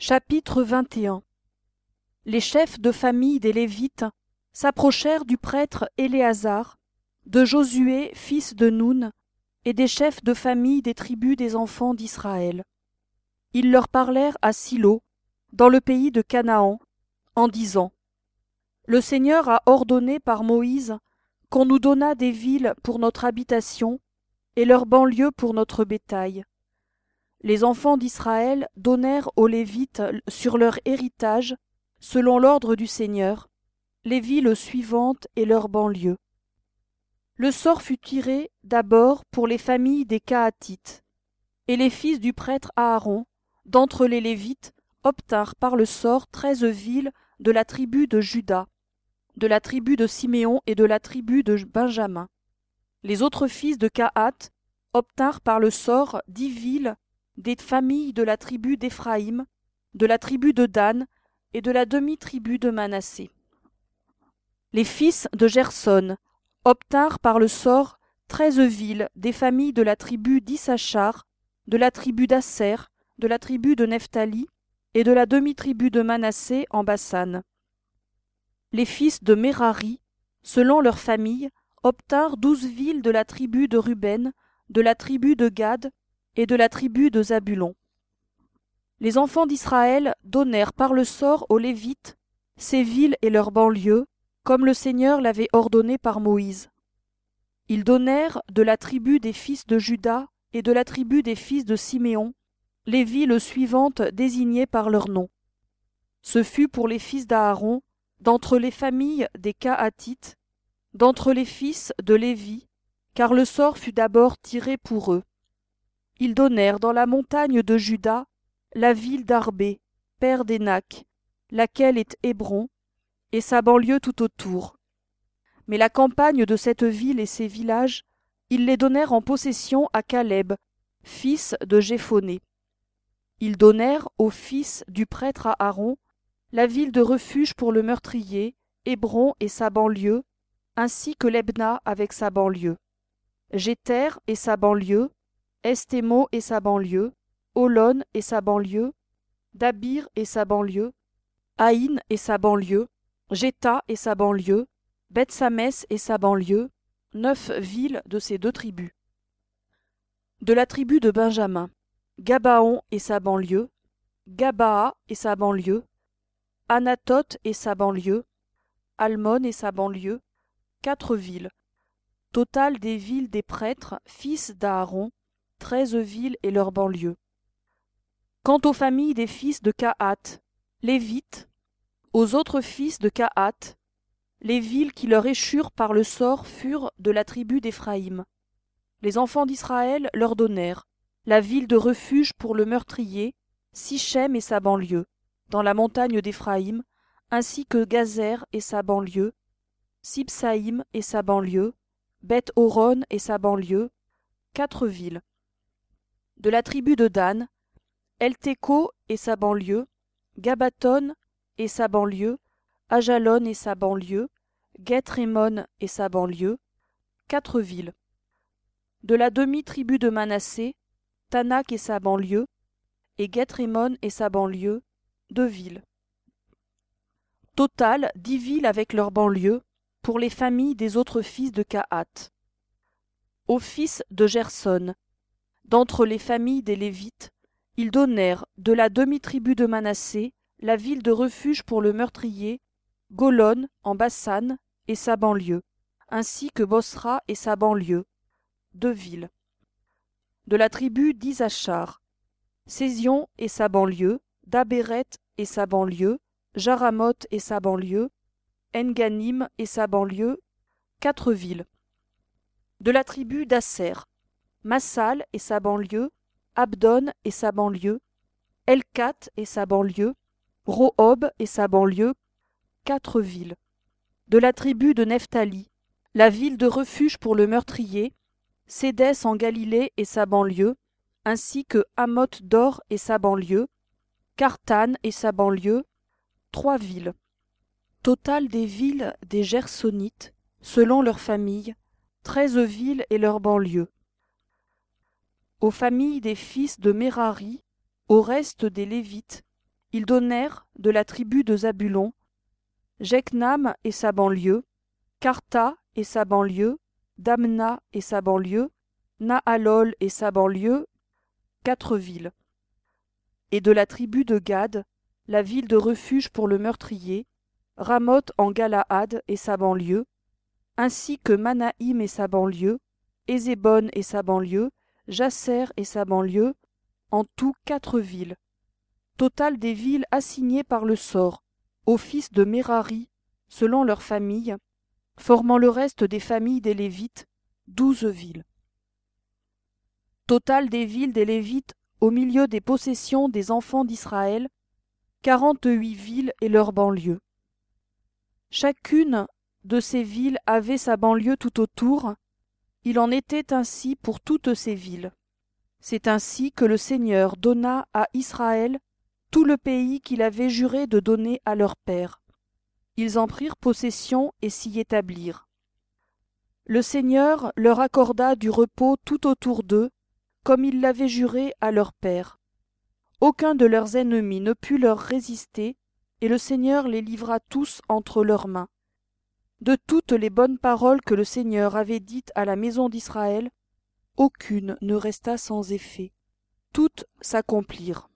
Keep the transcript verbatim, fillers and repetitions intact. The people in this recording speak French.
Chapitre vingt et un. Les chefs de famille des Lévites s'approchèrent du prêtre Éléazar, de Josué fils de Noun, et des chefs de famille des tribus des enfants d'Israël. Ils leur parlèrent à Silo, dans le pays de Canaan, en disant : Le Seigneur a ordonné par Moïse qu'on nous donnât des villes pour notre habitation et leurs banlieues pour notre bétail. Les enfants d'Israël donnèrent aux Lévites sur leur héritage, selon l'ordre du Seigneur, les villes suivantes et leurs banlieues. Le sort fut tiré d'abord pour les familles des Kahatites, et les fils du prêtre Aaron, d'entre les Lévites, obtinrent par le sort treize villes de la tribu de Juda, de la tribu de Siméon et de la tribu de Benjamin. Les autres fils de Kahath obtinrent par le sort dix villes des familles de la tribu d'Éphraïm, de la tribu de Dan et de la demi-tribu de Manassé. Les fils de Gerson obtinrent par le sort treize villes des familles de la tribu d'Issachar, de la tribu d'Asser, de la tribu de Nephtali et de la demi-tribu de Manassé en Bassan. Les fils de Mérari, selon leurs familles, obtinrent douze villes de la tribu de Ruben, de la tribu de Gad et de la tribu de Zabulon. Les enfants d'Israël donnèrent par le sort aux Lévites ces villes et leurs banlieues, comme le Seigneur l'avait ordonné par Moïse. Ils donnèrent de la tribu des fils de Juda et de la tribu des fils de Siméon les villes suivantes désignées par leur nom. Ce fut pour les fils d'Aaron, d'entre les familles des Kahatites, d'entre les fils de Lévi, car le sort fut d'abord tiré pour eux. Ils donnèrent dans la montagne de Juda la ville d'Arbé, père d'Énac, laquelle est Hébron, et sa banlieue tout autour. Mais la campagne de cette ville et ses villages, ils les donnèrent en possession à Caleb, fils de Jéphoné. Ils donnèrent aux fils du prêtre Aaron la ville de refuge pour le meurtrier, Hébron et sa banlieue, ainsi que Lebna avec sa banlieue, Jéter et sa banlieue, Estémo et sa banlieue, Holon et sa banlieue, Dabir et sa banlieue, Haïn et sa banlieue, Jéta et sa banlieue, Beth-Samès et sa banlieue, neuf villes de ces deux tribus. De la tribu de Benjamin, Gabaon et sa banlieue, Gabaa et sa banlieue, Anathoth et sa banlieue, Almon et sa banlieue, quatre villes. Total des villes des prêtres, fils d'Aaron, treize villes et leurs banlieues. Quant aux familles des fils de Kahath, Lévites, aux autres fils de Kahath, les villes qui leur échurent par le sort furent de la tribu d'Éphraïm. Les enfants d'Israël leur donnèrent la ville de refuge pour le meurtrier, Sichem et sa banlieue, dans la montagne d'Éphraïm, ainsi que Gazer et sa banlieue, Sibsaïm et sa banlieue, Beth-Horon et sa banlieue, quatre villes. De la tribu de Dan, Eltéco et sa banlieue, Gabaton et sa banlieue, Ajalon et sa banlieue, Gueth-Rémon et sa banlieue, quatre villes. De la demi-tribu de Manassé, Tanak et sa banlieue, et Gueth-Rémon et sa banlieue, deux villes. Total, dix villes avec leurs banlieues, pour les familles des autres fils de Kahath. Aux fils de Gerson, d'entre les familles des Lévites, ils donnèrent de la demi-tribu de Manassé la ville de refuge pour le meurtrier, Golon en Bassan et sa banlieue, ainsi que Bosra et sa banlieue, deux villes. De la tribu d'Issachar, Sézion et sa banlieue, Dabéret et sa banlieue, Jaramoth et sa banlieue, Enganim et sa banlieue, quatre villes. De la tribu d'Asser, Massal et sa banlieue, Abdon et sa banlieue, Elkat et sa banlieue, Rohob et sa banlieue, quatre villes. De la tribu de Nephtali, la ville de refuge pour le meurtrier, Sédès en Galilée et sa banlieue, ainsi que Hamoth d'Or et sa banlieue, Cartan et sa banlieue, trois villes. Total des villes des Gersonites, selon leurs familles, treize villes et leurs banlieues. Aux familles des fils de Mérari, au reste des Lévites, Ils donnèrent, de la tribu de Zabulon, Jeknam et sa banlieue, Karta et sa banlieue, Damna et sa banlieue, Nahalol et sa banlieue, quatre villes. Et de la tribu de Gad, la ville de refuge pour le meurtrier, Ramoth en Galaad et sa banlieue, ainsi que Manaïm et sa banlieue, Ézébon et sa banlieue, Jasser et sa banlieue, en tout quatre villes. Total des villes assignées par le sort aux fils de Mérari, selon leurs familles, formant le reste des familles des Lévites, douze villes. Total des villes des Lévites au milieu des possessions des enfants d'Israël, quarante-huit villes et leurs banlieues. Chacune de ces villes avait sa banlieue tout autour, il en était ainsi pour toutes ces villes. C'est ainsi que le Seigneur donna à Israël tout le pays qu'il avait juré de donner à leur père. Ils en prirent possession et s'y établirent. Le Seigneur leur accorda du repos tout autour d'eux, comme il l'avait juré à leur père. Aucun de leurs ennemis ne put leur résister, et le Seigneur les livra tous entre leurs mains. De toutes les bonnes paroles que le Seigneur avait dites à la maison d'Israël, aucune ne resta sans effet. Toutes s'accomplirent.